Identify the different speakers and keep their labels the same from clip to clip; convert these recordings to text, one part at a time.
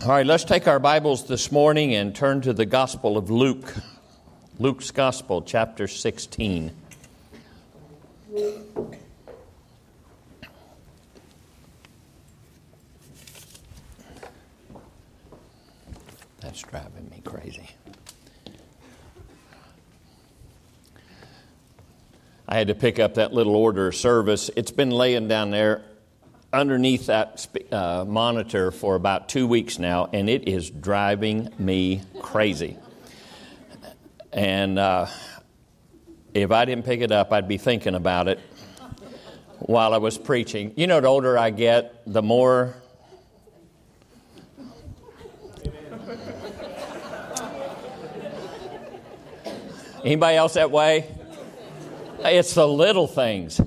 Speaker 1: All right, let's take our Bibles this morning and turn to the Gospel of Luke. Luke's Gospel, chapter 16. That's driving me crazy. I had to pick up that little order of service. It's been laying down there underneath that monitor for about 2 weeks now, and it is driving me crazy. And if I didn't pick it up, I'd be thinking about it while I was preaching. You know, the older I get, the more... Anybody else that way? It's the little things.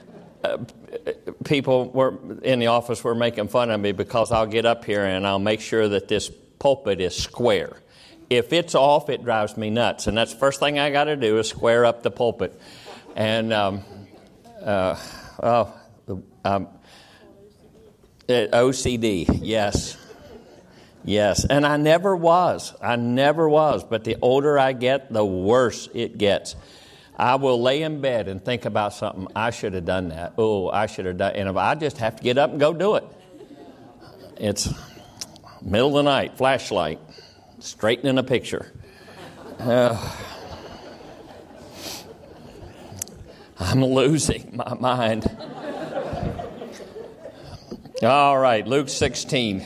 Speaker 1: People were in the office were making fun of me because I'll get up here and I'll make sure that this pulpit is square. If it's off, it drives me nuts, and that's the first thing I got to do is square up the pulpit. And OCD, yes, and I never was. But the older I get, the worse it gets. I will lay in bed and think about something. I should have done that. Oh, I should have done. And if I just have to get up and go do it. It's middle of the night, flashlight, straightening a picture. I'm losing my mind. All right, Luke 16.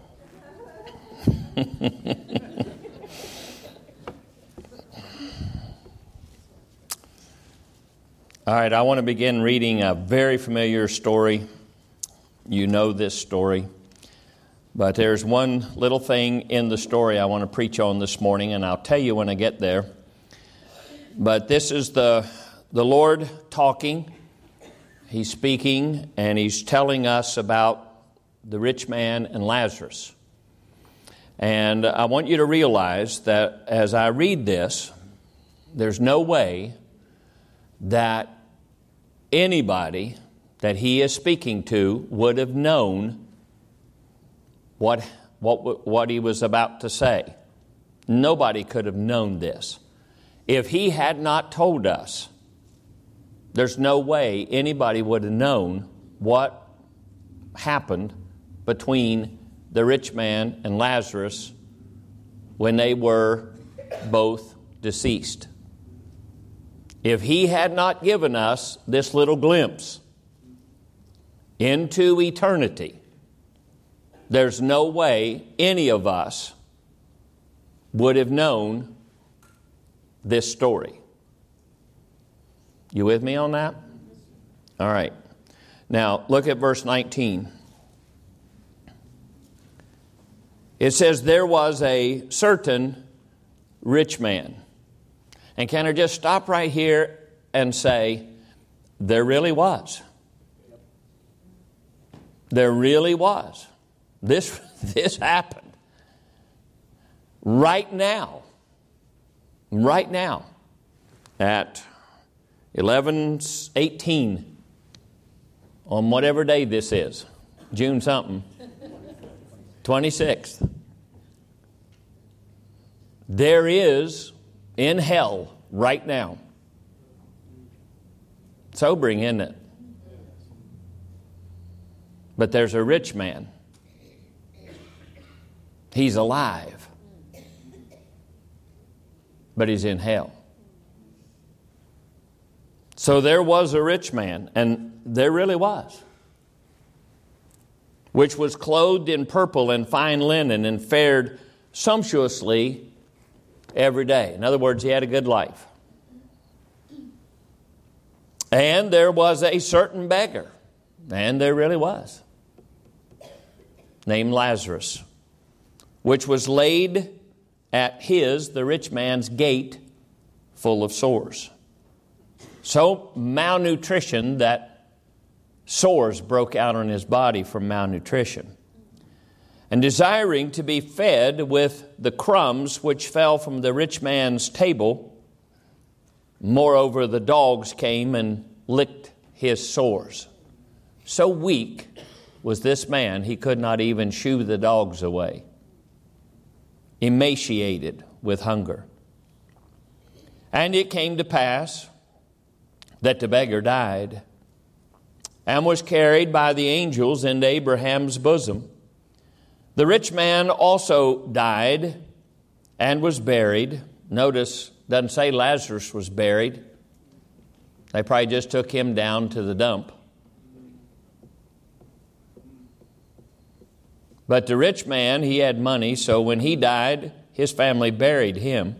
Speaker 1: All right, I want to begin reading a very familiar story. You know this story. But there's one little thing in the story I want to preach on this morning, and I'll tell you when I get there. But this is the Lord talking. He's speaking, and He's telling us about the rich man and Lazarus. And I want you to realize that as I read this, there's no way that anybody that He is speaking to would have known what He was about to say. Nobody could have known this. If He had not told us, there's no way anybody would have known what happened between the rich man and Lazarus when they were both deceased. If He had not given us this little glimpse into eternity, there's no way any of us would have known this story. You with me on that? All right. Now, look at verse 19. It says, there was a certain rich man. And can I just stop right here and say, there really was. There really was. This happened. Right now. At 11:18 on whatever day this is. June something. 26th. There is in hell right now. Sobering, isn't it? But there's a rich man. He's alive. But he's in hell. So there was a rich man, and there really was, which was clothed in purple and fine linen and fared sumptuously every day. In other words, he had a good life. And there was a certain beggar, and there really was, named Lazarus, which was laid at the rich man's gate, full of sores. So malnutrition that sores broke out on his body from malnutrition. And desiring to be fed with the crumbs which fell from the rich man's table, moreover the dogs came and licked his sores. So weak was this man, he could not even shoo the dogs away. emaciated with hunger. And it came to pass that the beggar died and was carried by the angels into Abraham's bosom. The rich man also died and was buried. Notice, it doesn't say Lazarus was buried. They probably just took him down to the dump. But the rich man, he had money, so when he died, his family buried him.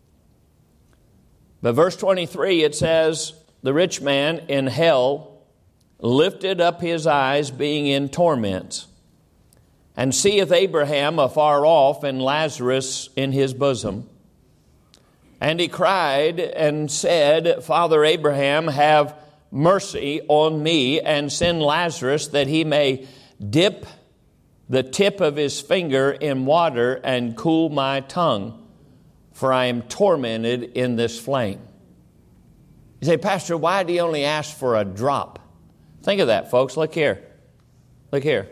Speaker 1: But verse 23, it says, the rich man in hell lifted up his eyes, being in torments, and seeth Abraham afar off, and Lazarus in his bosom. And he cried and said, Father Abraham, have mercy on me, and send Lazarus that he may dip the tip of his finger in water and cool my tongue, for I am tormented in this flame. You say, Pastor, why do you only ask for a drop? Think of that, folks. Look here. Look here.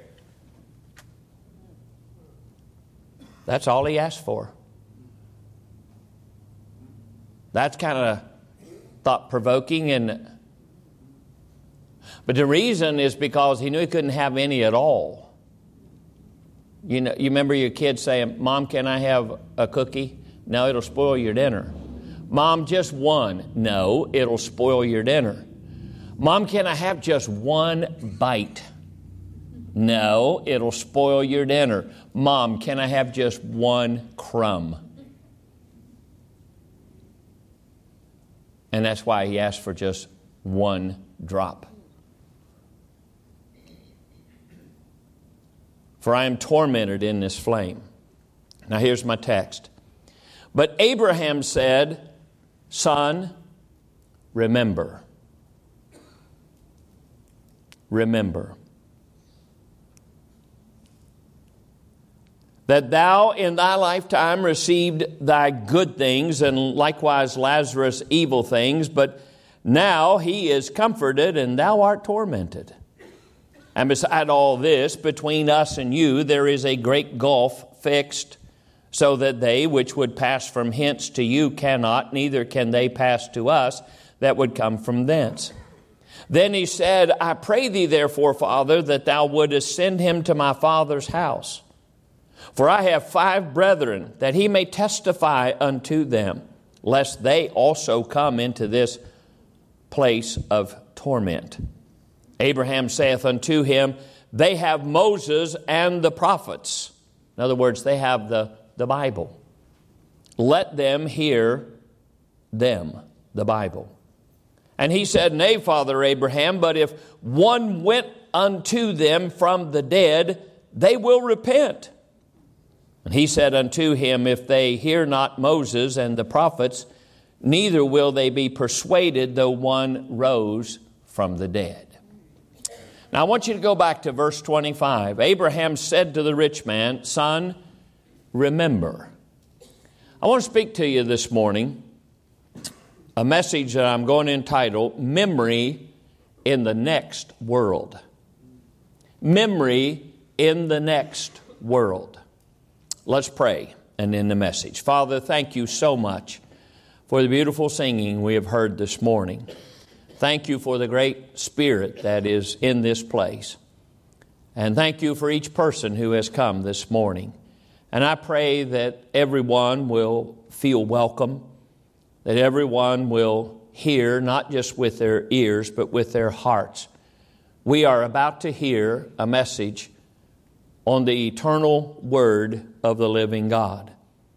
Speaker 1: That's all he asked for. That's kind of thought-provoking. But the reason is because he knew he couldn't have any at all. You know, you remember your kids saying, Mom, can I have a cookie? No, it'll spoil your dinner. Mom, just one. No, it'll spoil your dinner. Mom, can I have just one bite? No, it'll spoil your dinner. Mom, can I have just one crumb? And that's why he asked for just one drop. For I am tormented in this flame. Now here's my text. But Abraham said, Son, remember. Remember that thou in thy lifetime received thy good things, and likewise Lazarus evil things, but now he is comforted and thou art tormented. And beside all this, between us and you, there is a great gulf fixed, so that they which would pass from hence to you cannot, neither can they pass to us that would come from thence. Then he said, I pray thee therefore, Father, that thou wouldest send him to my father's house. For I have 5 brethren, that he may testify unto them, lest they also come into this place of torment. Abraham saith unto him, They have Moses and the prophets. In other words, they have the Bible. Let them hear them, the Bible. And he said, Nay, Father Abraham, but if one went unto them from the dead, they will repent. And he said unto him, If they hear not Moses and the prophets, neither will they be persuaded, though one rose from the dead. Now I want you to go back to verse 25. Abraham said to the rich man, Son, remember. I want to speak to you this morning a message that I'm going to entitle, Memory in the Next World. Memory in the Next World. Let's pray and end the message. Father, thank you so much for the beautiful singing we have heard this morning. Thank you for the great Spirit that is in this place. And thank you for each person who has come this morning. And I pray that everyone will feel welcome, that everyone will hear, not just with their ears, but with their hearts. We are about to hear a message on the eternal Word of the living God.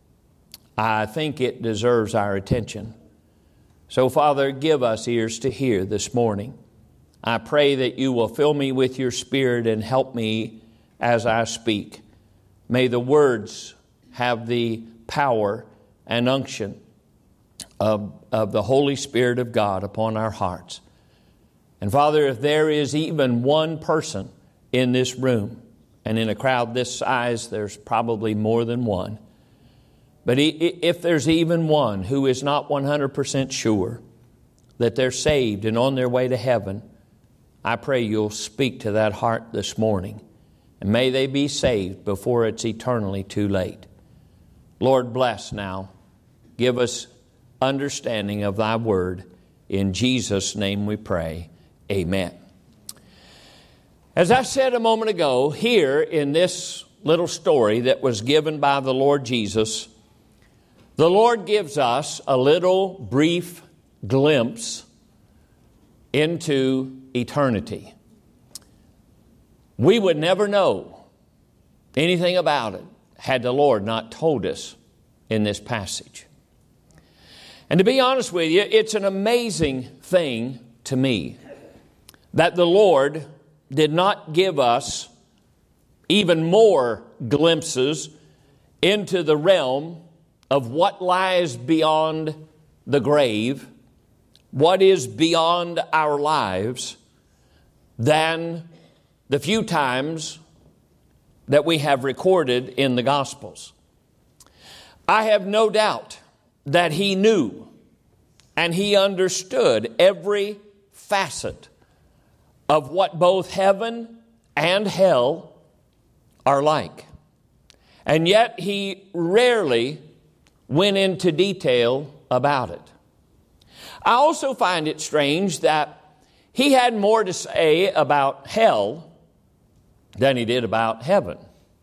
Speaker 1: I think it deserves our attention. So, Father, give us ears to hear this morning. I pray that you will fill me with your Spirit and help me as I speak. May the words have the power and unction of the Holy Spirit of God upon our hearts. And Father, if there is even one person in this room, and in a crowd this size, there's probably more than one. But if there's even one who is not 100% sure that they're saved and on their way to heaven, I pray you'll speak to that heart this morning. And may they be saved before it's eternally too late. Lord, bless now. Give us understanding of thy word. In Jesus' name we pray. Amen. As I said a moment ago, here in this little story that was given by the Lord Jesus, the Lord gives us a little brief glimpse into eternity. We would never know anything about it had the Lord not told us in this passage. And to be honest with you, it's an amazing thing to me that the Lord did not give us even more glimpses into the realm of what lies beyond the grave, what is beyond our lives, than the few times that we have recorded in the Gospels. I have no doubt that He knew and He understood every facet of what both heaven and hell are like. And yet He rarely went into detail about it. I also find it strange that He had more to say about hell than He did about heaven.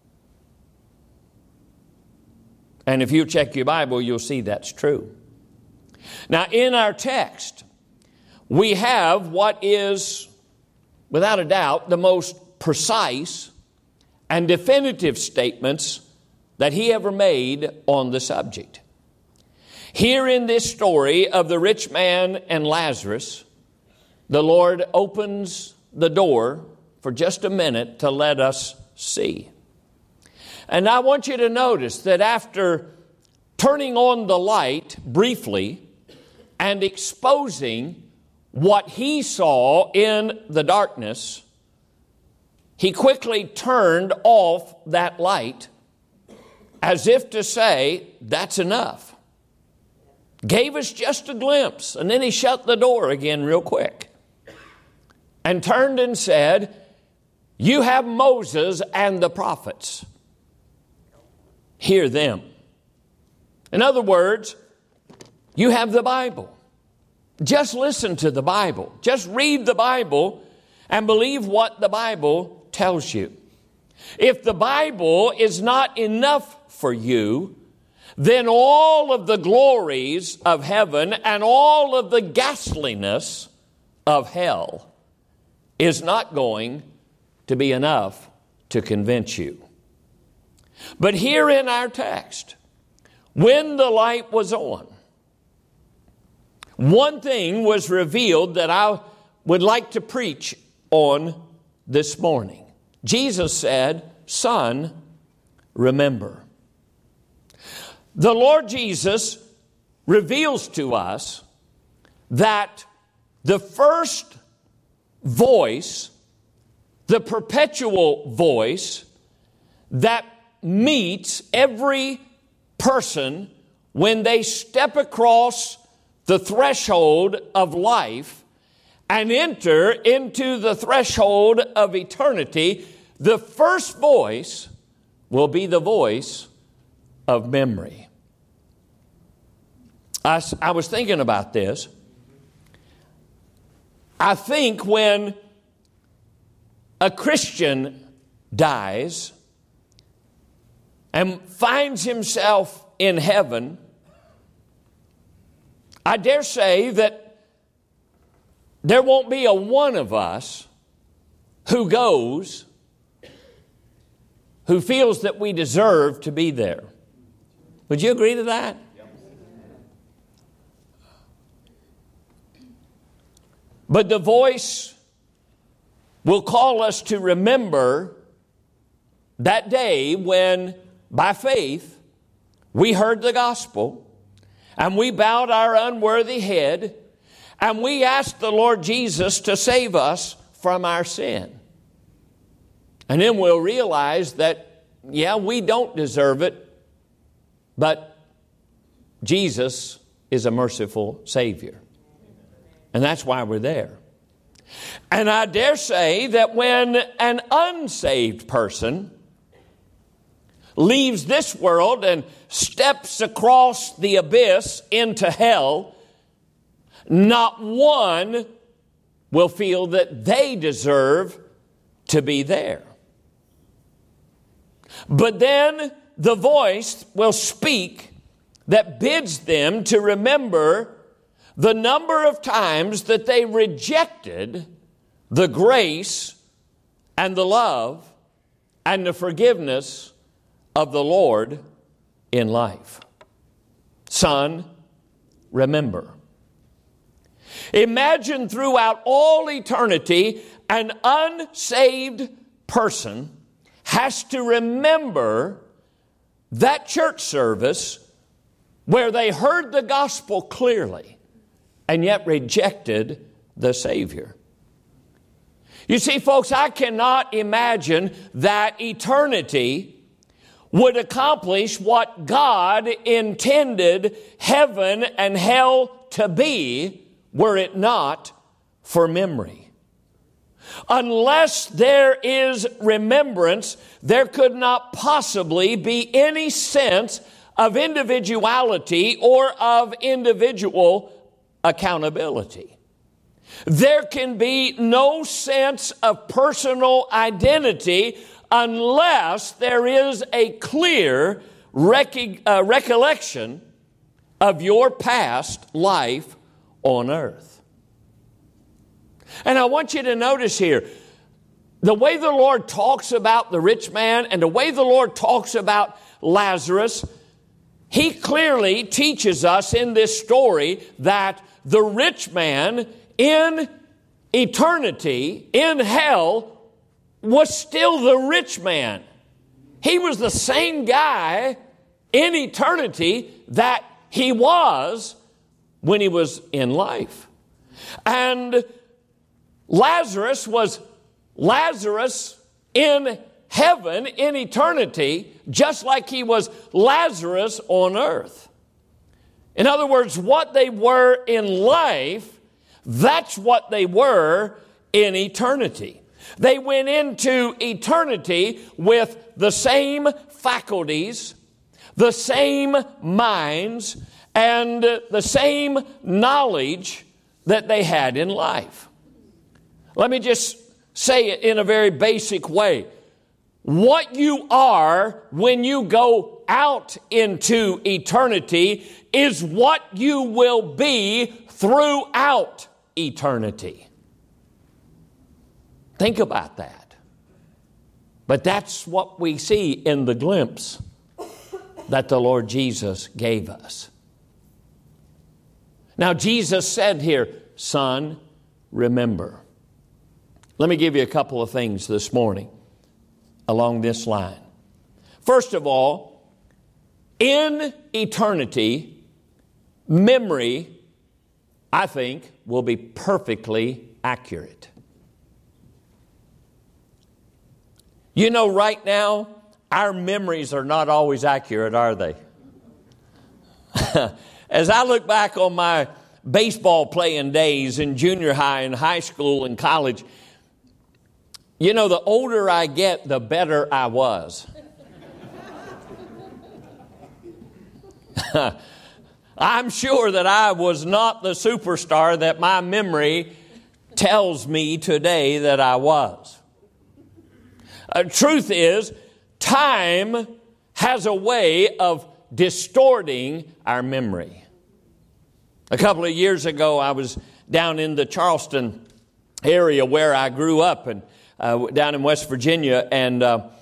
Speaker 1: And if you check your Bible, you'll see that's true. Now, in our text, we have what is, without a doubt, the most precise and definitive statements that He ever made on the subject. Here in this story of the rich man and Lazarus, the Lord opens the door for just a minute to let us see. And I want you to notice that after turning on the light briefly and exposing what He saw in the darkness, He quickly turned off that light as if to say, that's enough. Gave us just a glimpse, and then He shut the door again real quick and turned and said, you have Moses and the prophets. Hear them. In other words, you have the Bible. Just listen to the Bible. Just read the Bible and believe what the Bible tells you. If the Bible is not enough for you, then all of the glories of heaven and all of the ghastliness of hell is not going to be enough to convince you. But here in our text, when the light was on, one thing was revealed that I would like to preach on this morning. Jesus said, son, remember. The Lord Jesus reveals to us that the first voice, the perpetual voice that meets every person when they step across the threshold of life and enter into the threshold of eternity, the first voice will be the voice of memory. I was thinking about this. I think when a Christian dies and finds himself in heaven, I dare say that there won't be a one of us who goes who feels that we deserve to be there. Would you agree to that? But the voice will call us to remember that day when, by faith, we heard the gospel and we bowed our unworthy head and we asked the Lord Jesus to save us from our sin. And then we'll realize that, yeah, we don't deserve it, but Jesus is a merciful Savior. And that's why we're there. And I dare say that when an unsaved person leaves this world and steps across the abyss into hell, not one will feel that they deserve to be there. But then the voice will speak that bids them to remember the number of times that they rejected the grace and the love and the forgiveness of the Lord in life. Son, remember. Imagine throughout all eternity, an unsaved person has to remember that church service where they heard the gospel clearly and yet rejected the Savior. You see, folks, I cannot imagine that eternity would accomplish what God intended heaven and hell to be were it not for memory. Unless there is remembrance, there could not possibly be any sense of individuality or of individual accountability. There can be no sense of personal identity unless there is a clear recollection of your past life on earth. And I want you to notice here, the way the Lord talks about the rich man and the way the Lord talks about Lazarus, He clearly teaches us in this story that the rich man in eternity, in hell, was still the rich man. He was the same guy in eternity that he was when he was in life. And Lazarus was Lazarus in heaven, in eternity, just like he was Lazarus on earth. In other words, what they were in life, that's what they were in eternity. They went into eternity with the same faculties, the same minds, and the same knowledge that they had in life. Let me just say it in a very basic way. What you are when you go out into eternity is what you will be throughout eternity. Think about that. But that's what we see in the glimpse that the Lord Jesus gave us. Now, Jesus said here, son, remember. Let me give you a couple of things this morning along this line. First of all, in eternity, memory, I think, will be perfectly accurate. You know, right now, our memories are not always accurate, are they? As I look back on my baseball playing days in junior high and high school and college, you know, the older I get, the better I was. I'm sure that I was not the superstar that my memory tells me today that I was. Truth is, time has a way of distorting our memory. A couple of years ago, I was down in the Charleston area where I grew up, and down in West Virginia, and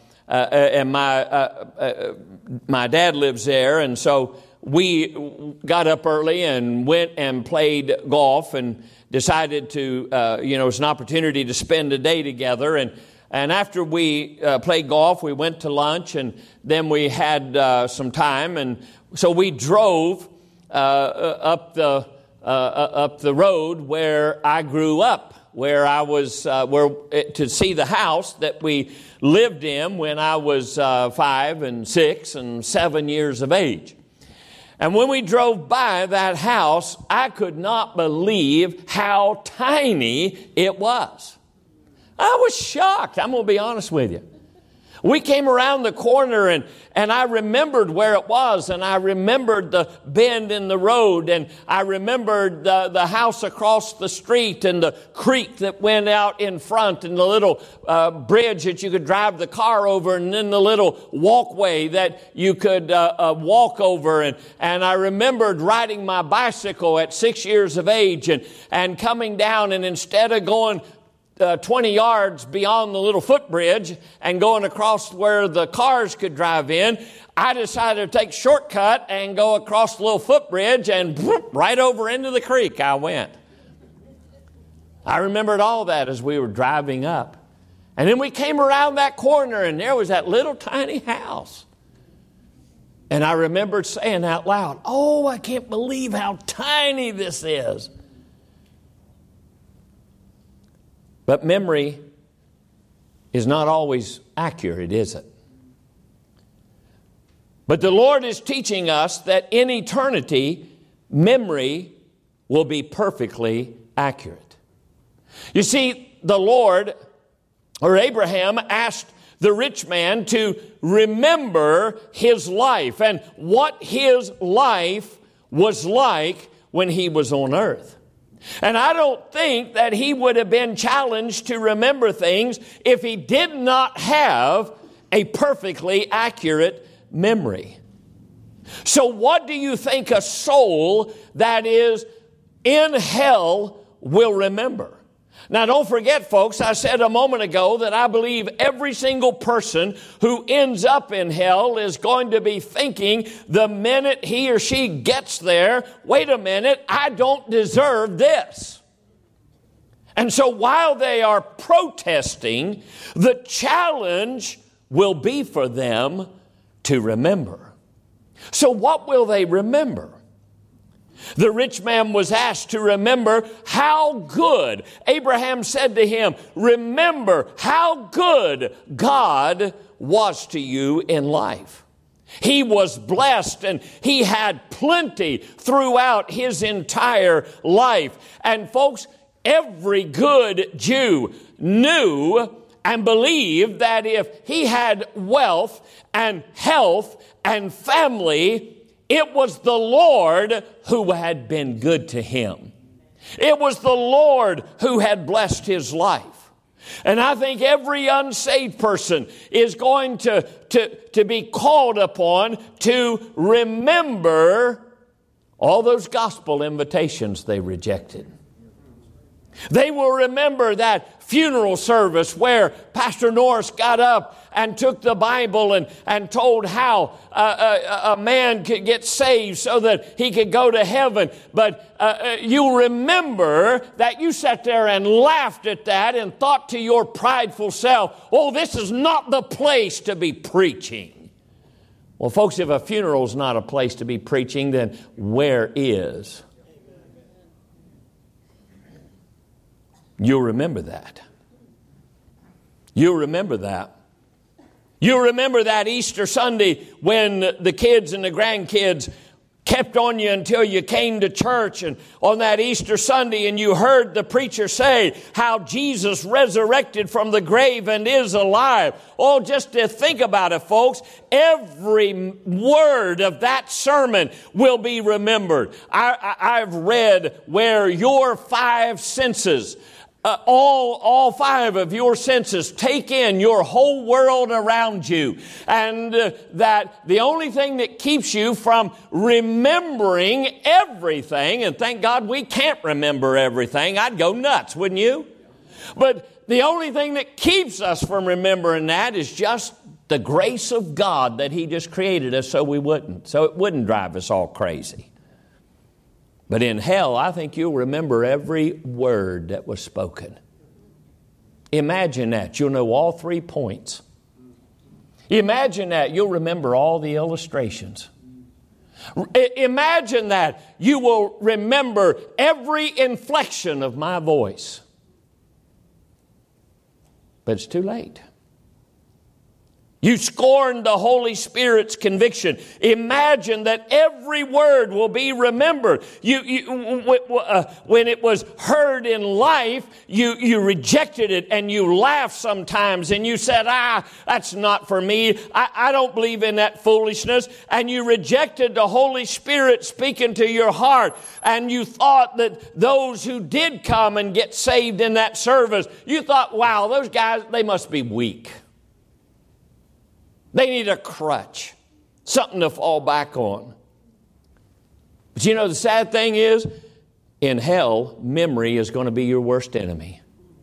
Speaker 1: my dad lives there, and so we got up early and went and played golf, and decided to, it was an opportunity to spend a day together, and after we played golf, we went to lunch, and then we had some time, and so we drove up the road where I grew up, where I was to see the house that we lived in when I was 5 and 6 and 7 years of age. And when we drove by that house, I could not believe how tiny it was. I was shocked. I'm going to be honest with you. We came around the corner and I remembered where it was, and I remembered the bend in the road, and I remembered the house across the street and the creek that went out in front, and the little bridge that you could drive the car over, and then the little walkway that you could walk over. And I remembered riding my bicycle at 6 years of age and coming down, and instead of going 20 yards beyond the little footbridge and going across where the cars could drive in, I decided to take a shortcut and go across the little footbridge, and right over into the creek I went. I remembered all that as we were driving up. And then we came around that corner, and there was that little tiny house. And I remembered saying out loud, "Oh, I can't believe how tiny this is." But memory is not always accurate, is it? But the Lord is teaching us that in eternity, memory will be perfectly accurate. You see, the Lord, or Abraham, asked the rich man to remember his life and what his life was like when he was on earth. And I don't think that he would have been challenged to remember things if he did not have a perfectly accurate memory. So what do you think a soul that is in hell will remember? Now, don't forget, folks, I said a moment ago that I believe every single person who ends up in hell is going to be thinking the minute he or she gets there, wait a minute, I don't deserve this. And so while they are protesting, the challenge will be for them to remember. So what will they remember? The rich man was asked to remember how good. Abraham said to him, remember how good God was to you in life. He was blessed and he had plenty throughout his entire life. And folks, every good Jew knew and believed that if he had wealth and health and family, it was the Lord who had been good to him. It was the Lord who had blessed his life. And I think every unsaved person is going to be called upon to remember all those gospel invitations they rejected. They will remember that funeral service where Pastor Norris got up and took the Bible and told how a man could get saved so that he could go to heaven. But you'll remember that you sat there and laughed at that and thought to your prideful self, oh, this is not the place to be preaching. Well, folks, if a funeral is not a place to be preaching, then where is? You'll remember that. You'll remember that. You'll remember that Easter Sunday when the kids and the grandkids kept on you until you came to church, and on that Easter Sunday, and you heard the preacher say how Jesus resurrected from the grave and is alive. Oh, just to think about it, folks, every word of that sermon will be remembered. I've read where your five senses, all five of your senses take in your whole world around you, and that the only thing that keeps you from remembering everything, and thank God we can't remember everything. I'd go nuts, wouldn't you? But the only thing that keeps us from remembering that is just the grace of God, that He just created us so we wouldn't, so it wouldn't drive us all crazy. But in hell, I think you'll remember every word that was spoken. Imagine that. You'll know all 3 points. Imagine that. You'll remember all the illustrations. Imagine that. You will remember every inflection of my voice. But it's too late. You scorned the Holy Spirit's conviction. Imagine that every word will be remembered. When it was heard in life, you rejected it and you laughed sometimes and you said, that's not for me. I don't believe in that foolishness. And you rejected the Holy Spirit speaking to your heart. And you thought that those who did come and get saved in that service, you thought, wow, those guys, they must be weak. They need a crutch, something to fall back on. But you know, the sad thing is, in hell, memory is going to be your worst enemy.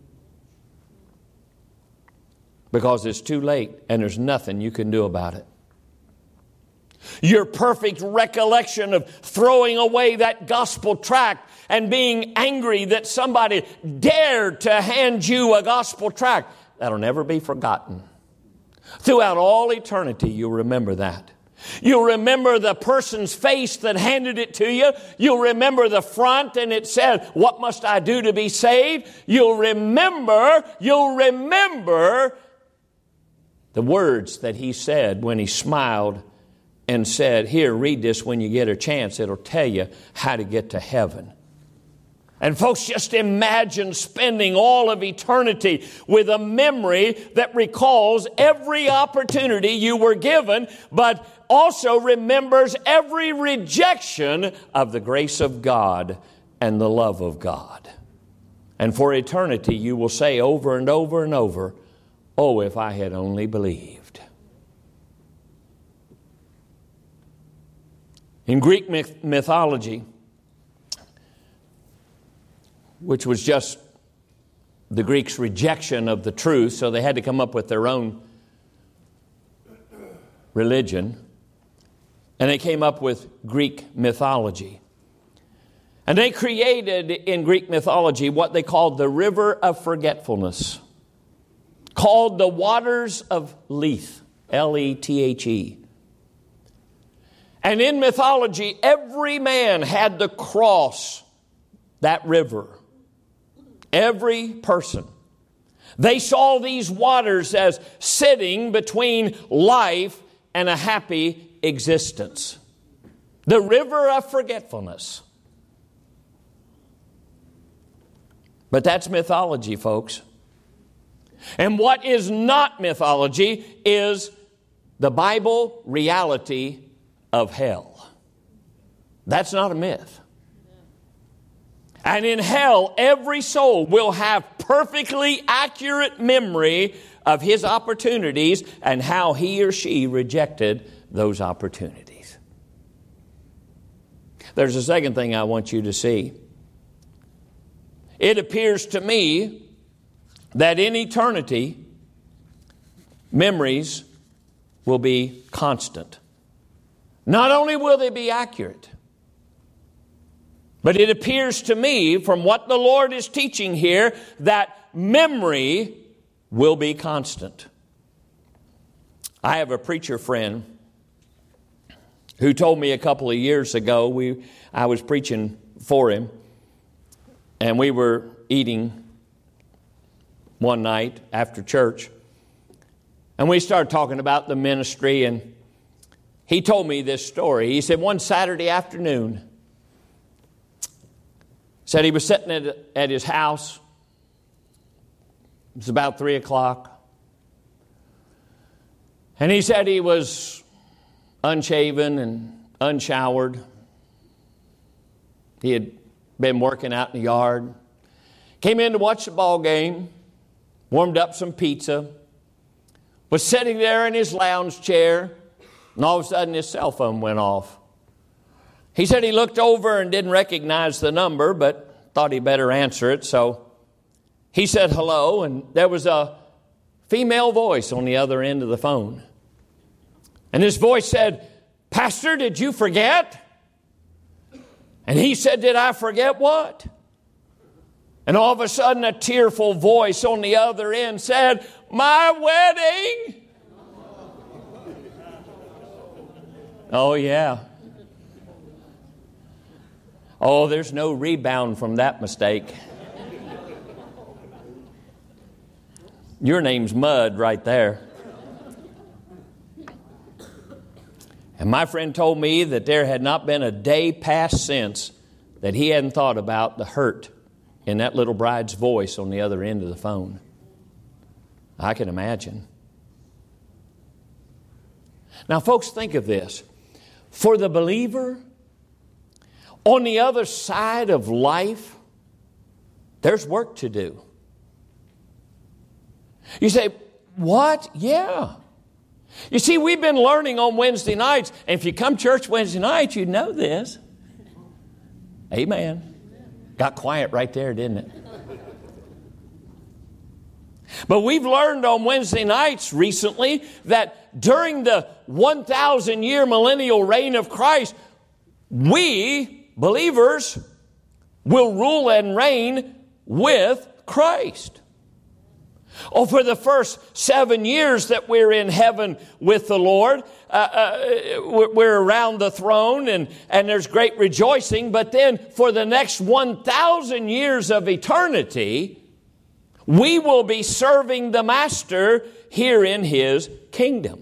Speaker 1: Because it's too late and there's nothing you can do about it. Your perfect recollection of throwing away that gospel tract and being angry that somebody dared to hand you a gospel tract, that'll never be forgotten. Throughout all eternity, you'll remember that. You'll remember the person's face that handed it to you. You'll remember the front and it said, "What must I do to be saved?" You'll remember the words that he said when he smiled and said, "Here, read this when you get a chance. It'll tell you how to get to heaven." And folks, just imagine spending all of eternity with a memory that recalls every opportunity you were given, but also remembers every rejection of the grace of God and the love of God. And for eternity, you will say over and over and over, "Oh, if I had only believed." In Greek mythology, which was just the Greeks' rejection of the truth, so they had to come up with their own religion. And they came up with Greek mythology. And they created in Greek mythology what they called the river of forgetfulness, called the waters of Lethe, Lethe. And in mythology, every man had to cross that river. Every person. They saw these waters as sitting between life and a happy existence. The river of forgetfulness. But that's mythology, folks. And what is not mythology is the Bible reality of hell. That's not a myth. And in hell, every soul will have perfectly accurate memory of his opportunities and how he or she rejected those opportunities. There's a second thing I want you to see. It appears to me that in eternity, memories will be constant. Not only will they be accurate, but it appears to me, from what the Lord is teaching here, that memory will be constant. I have a preacher friend who told me a couple of years ago, I was preaching for him, and we were eating one night after church, and we started talking about the ministry, and he told me this story. He said one Saturday afternoon, said he was sitting at his house. It was about 3 o'clock. And he said he was unshaven and unshowered. He had been working out in the yard. Came in to watch the ball game. Warmed up some pizza. Was sitting there in his lounge chair. And all of a sudden his cell phone went off. He said he looked over and didn't recognize the number, but thought he better answer it. So he said hello, and there was a female voice on the other end of the phone. And this voice said, "Pastor, did you forget?" And he said, "Did I forget what?" And all of a sudden a tearful voice on the other end said, "My wedding." Oh, yeah. Oh, there's no rebound from that mistake. Your name's mud right there. And my friend told me that there had not been a day passed since that he hadn't thought about the hurt in that little bride's voice on the other end of the phone. I can imagine. Now, folks, think of this. For the believer, on the other side of life, there's work to do. You say, what? Yeah. You see, we've been learning on Wednesday nights, and if you come to church Wednesday nights, you know this. Amen. Got quiet right there, didn't it? But we've learned on Wednesday nights recently that during the 1,000-year millennial reign of Christ, we, believers, will rule and reign with Christ. Oh, for the first 7 years that we're in heaven with the Lord, we're around the throne and there's great rejoicing. But then for the next 1,000 years of eternity, we will be serving the Master here in His kingdom.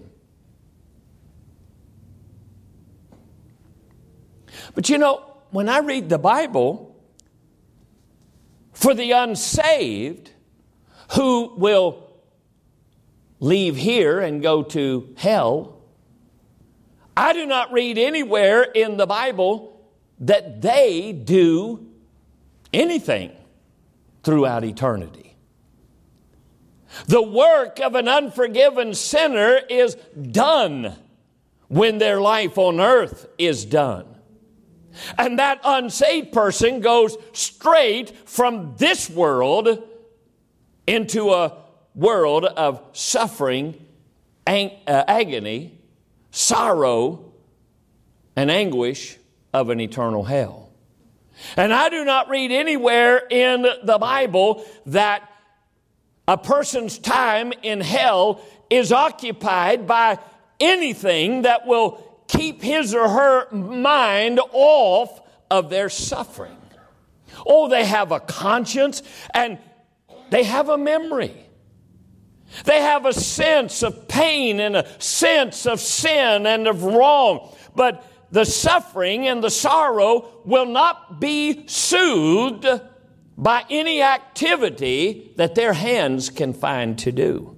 Speaker 1: But you know, when I read the Bible, for the unsaved who will leave here and go to hell, I do not read anywhere in the Bible that they do anything throughout eternity. The work of an unforgiven sinner is done when their life on earth is done. And that unsaved person goes straight from this world into a world of suffering, agony, sorrow, and anguish of an eternal hell. And I do not read anywhere in the Bible that a person's time in hell is occupied by anything that will keep his or her mind off of their suffering. Oh, they have a conscience and they have a memory. They have a sense of pain and a sense of sin and of wrong. But the suffering and the sorrow will not be soothed by any activity that their hands can find to do.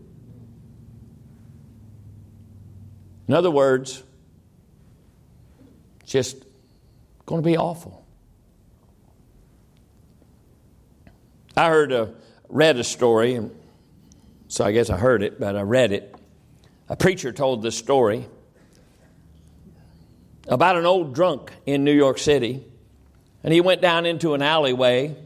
Speaker 1: In other words, it's just going to be awful. I read a story, and so I guess I heard it, but I read it. A preacher told this story about an old drunk in New York City. And he went down into an alleyway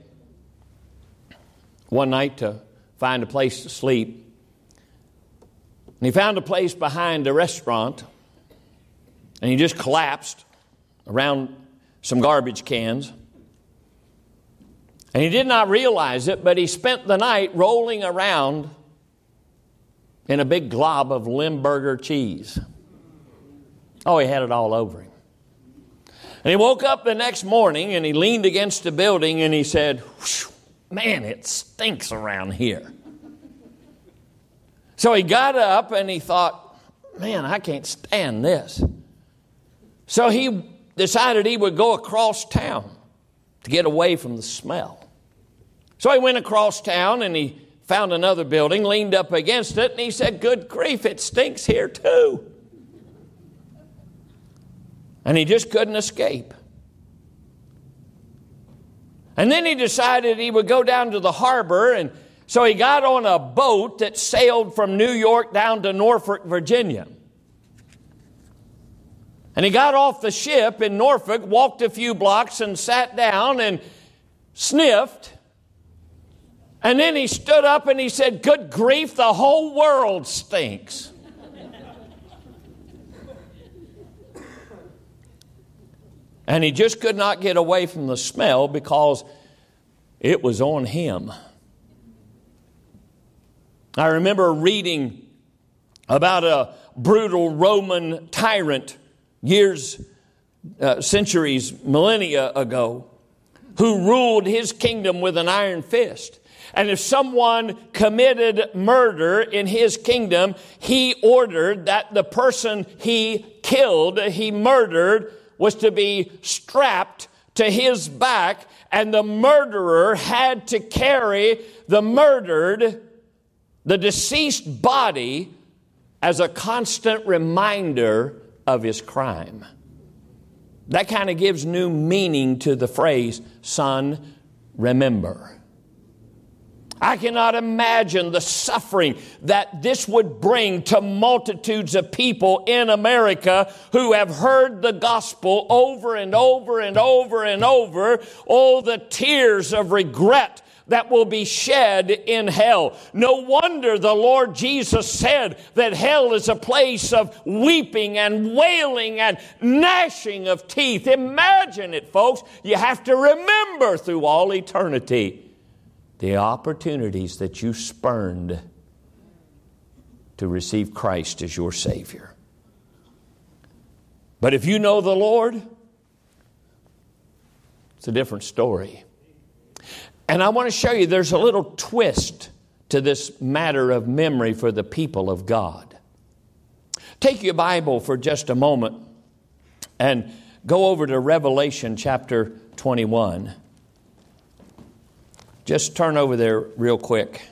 Speaker 1: one night to find a place to sleep. And he found a place behind a restaurant, and he just collapsed around some garbage cans. And he did not realize it, but he spent the night rolling around in a big glob of Limburger cheese. Oh, he had it all over him. And he woke up the next morning and he leaned against a building and he said, man, it stinks around here. So he got up and he thought, man, I can't stand this. So he decided he would go across town to get away from the smell. So he went across town and he found another building, leaned up against it, and he said, good grief, it stinks here too. And he just couldn't escape. And then he decided he would go down to the harbor, and so he got on a boat that sailed from New York down to Norfolk, Virginia. And he got off the ship in Norfolk, walked a few blocks and sat down and sniffed. And then he stood up and he said, good grief, the whole world stinks. And he just could not get away from the smell because it was on him. I remember reading about a brutal Roman tyrant centuries, millennia ago. who ruled his kingdom with an iron fist. And if someone committed murder in his kingdom, he ordered that the person he killed, he murdered, was to be strapped to his back, and the murderer had to carry the deceased body as a constant reminder of his crime. That kind of gives new meaning to the phrase, son, remember. I cannot imagine the suffering that this would bring to multitudes of people in America who have heard the gospel over and over and over and over. Oh, the tears of regret that will be shed in hell. No wonder the Lord Jesus said that hell is a place of weeping and wailing and gnashing of teeth. Imagine it, folks. You have to remember through all eternity the opportunities that you spurned to receive Christ as your Savior. But if you know the Lord, it's a different story. And I want to show you there's a little twist to this matter of memory for the people of God. Take your Bible for just a moment and go over to Revelation chapter 21. Just turn over there real quick.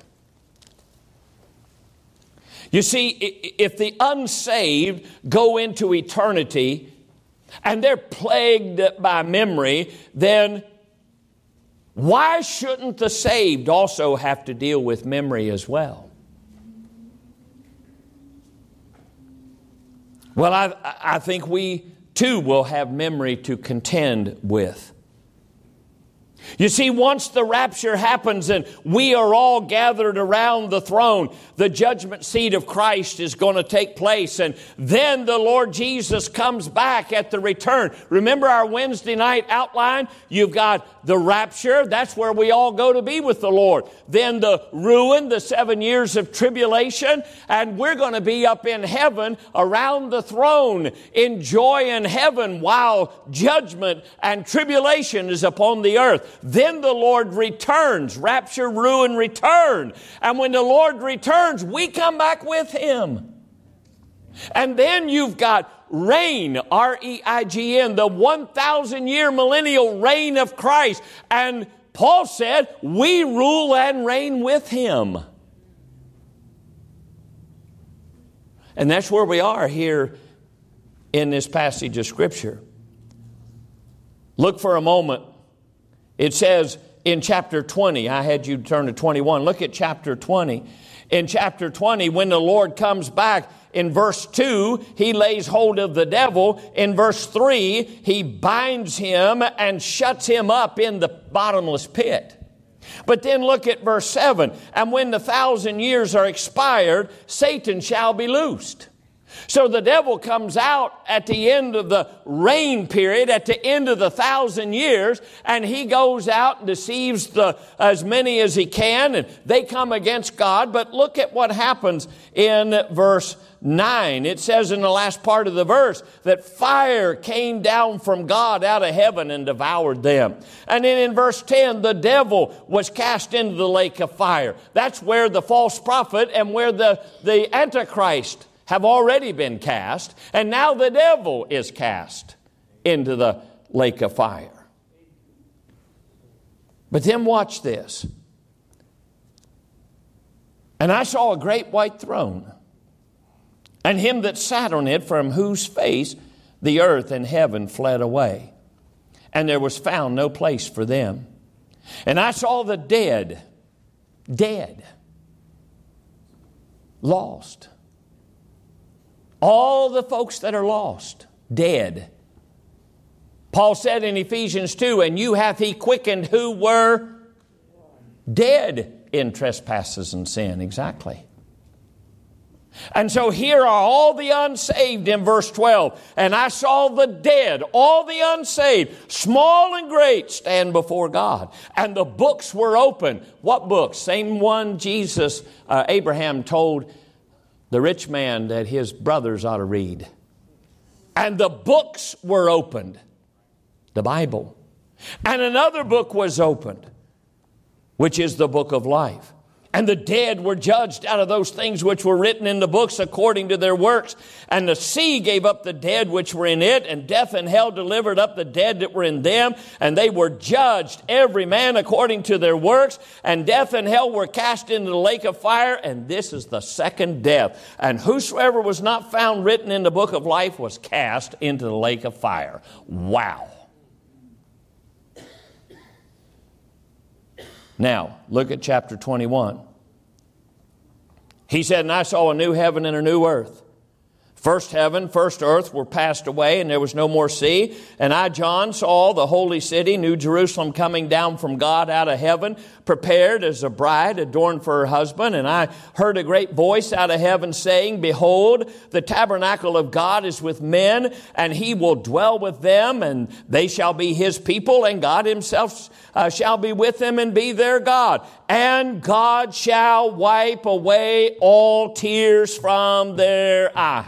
Speaker 1: You see, if the unsaved go into eternity and they're plagued by memory, then why shouldn't the saved also have to deal with memory as well? Well, I think we too will have memory to contend with. You see, once the rapture happens and we are all gathered around the throne, the judgment seat of Christ is going to take place. And then the Lord Jesus comes back at the return. Remember our Wednesday night outline? You've got the rapture. That's where we all go to be with the Lord. Then the ruin, the 7 years of tribulation. And we're going to be up in heaven around the throne, enjoying heaven while judgment and tribulation is upon the earth. Then the Lord returns. Rapture, ruin, return. And when the Lord returns, we come back with Him. And then you've got reign, R-E-I-G-N, the 1,000-year millennial reign of Christ. And Paul said, we rule and reign with Him. And that's where we are here in this passage of Scripture. Look for a moment. It says in chapter 20, I had you turn to 21. Look at chapter 20. In chapter 20, when the Lord comes back, in verse 2, He lays hold of the devil. In verse 3, He binds him and shuts him up in the bottomless pit. But then look at verse 7. And when the 1,000 years are expired, Satan shall be loosed. So the devil comes out at the end of the reign period, at the end of the 1,000 years, and he goes out and deceives as many as he can, and they come against God. But look at what happens in verse 9. It says in the last part of the verse that fire came down from God out of heaven and devoured them. And then in verse 10, the devil was cast into the lake of fire. That's where the false prophet and where the Antichrist have already been cast, and now the devil is cast into the lake of fire. But then watch this. And I saw a great white throne, and Him that sat on it, from whose face the earth and heaven fled away, and there was found no place for them. And I saw the dead, lost. All the folks that are lost, dead. Paul said in Ephesians 2, and you hath He quickened who were dead in trespasses and sin. Exactly. And so here are all the unsaved in verse 12. And I saw the dead, all the unsaved, small and great, stand before God. And the books were open. What books? Same one Abraham told the rich man that his brothers ought to read. And the books were opened. The Bible. And another book was opened, which is the book of life. And the dead were judged out of those things which were written in the books according to their works. And the sea gave up the dead which were in it, and death and hell delivered up the dead that were in them. And they were judged, every man according to their works. And death and hell were cast into the lake of fire. And this is the second death. And whosoever was not found written in the book of life was cast into the lake of fire. Wow. Now, look at chapter 21. He said, and I saw a new heaven and a new earth. First heaven, first earth were passed away, and there was no more sea. And I, John, saw the holy city, New Jerusalem, coming down from God out of heaven, prepared as a bride adorned for her husband. And I heard a great voice out of heaven saying, behold, the tabernacle of God is with men, and he will dwell with them, and they shall be his people, and God himself shall be with them and be their God. And God shall wipe away all tears from their eyes.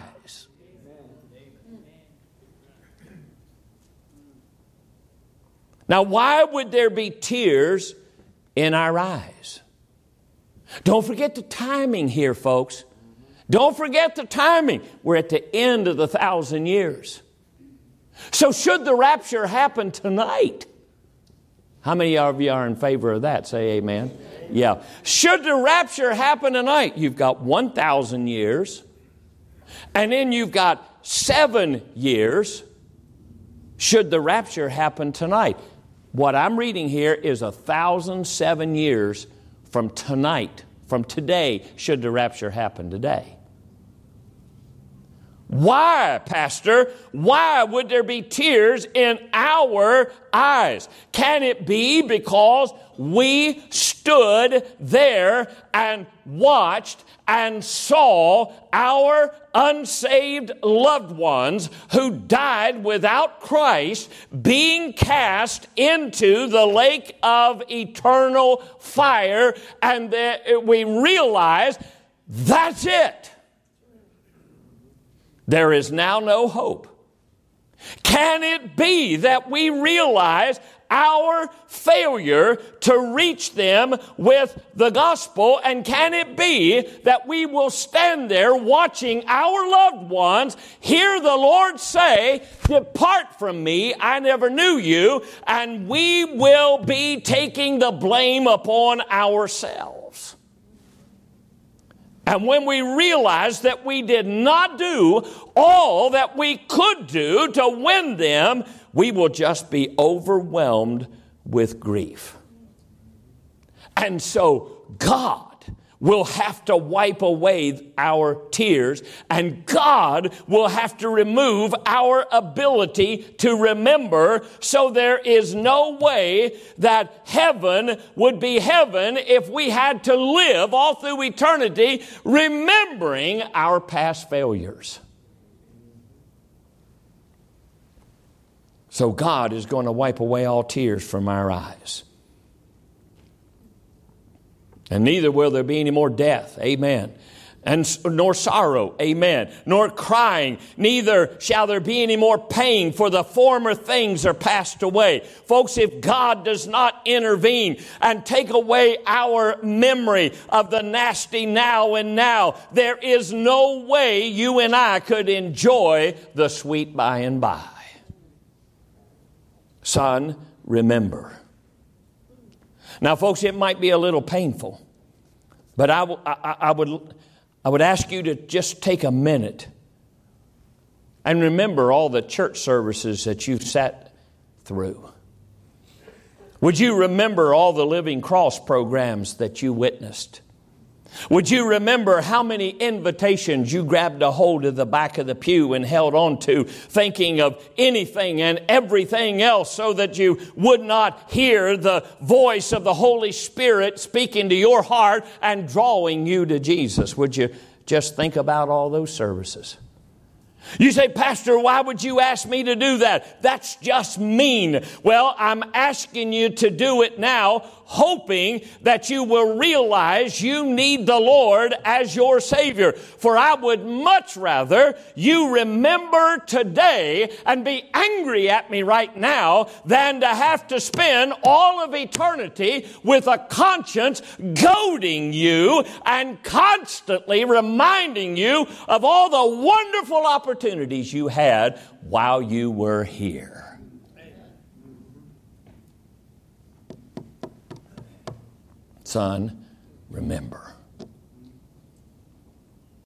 Speaker 1: Now, why would there be tears in our eyes? Don't forget the timing here, folks. Don't forget the timing. We're at the end of the 1,000 years. So should the rapture happen tonight? How many of you are in favor of that? Say amen. Yeah. Should the rapture happen tonight? You've got 1,000 years. And then you've got 7 years. Should the rapture happen tonight? What I'm reading here is 1,007 years from tonight, from today, should the rapture happen today. Why, Pastor? Why would there be tears in our eyes? Can it be because we stood there and watched and saw our unsaved loved ones who died without Christ being cast into the lake of eternal fire, and we realize that's it? There is now no hope. Can it be that we realize our failure to reach them with the gospel? And can it be that we will stand there watching our loved ones hear the Lord say, depart from me, I never knew you, and we will be taking the blame upon ourselves? And when we realize that we did not do all that we could do to win them, we will just be overwhelmed with grief. And so God will have to wipe away our tears, and God will have to remove our ability to remember, so there is no way that heaven would be heaven if we had to live all through eternity remembering our past failures. So God is going to wipe away all tears from our eyes. And neither will there be any more death. Amen. And nor sorrow. Amen. Nor crying. Neither shall there be any more pain, for the former things are passed away. Folks, if God does not intervene and take away our memory of the nasty now and now, there is no way you and I could enjoy the sweet by and by. Son, remember. Now, folks, it might be a little painful, but I would ask you to just take a minute and remember all the church services that you've sat through. Would you remember all the Living Cross programs that you witnessed? Would you remember how many invitations you grabbed a hold of the back of the pew and held on to, thinking of anything and everything else so that you would not hear the voice of the Holy Spirit speaking to your heart and drawing you to Jesus? Would you just think about all those services? You say, Pastor, why would you ask me to do that? That's just mean. Well, I'm asking you to do it now, hoping that you will realize you need the Lord as your Savior. For I would much rather you remember today and be angry at me right now than to have to spend all of eternity with a conscience goading you and constantly reminding you of all the wonderful opportunities you had while you were here. Son, remember.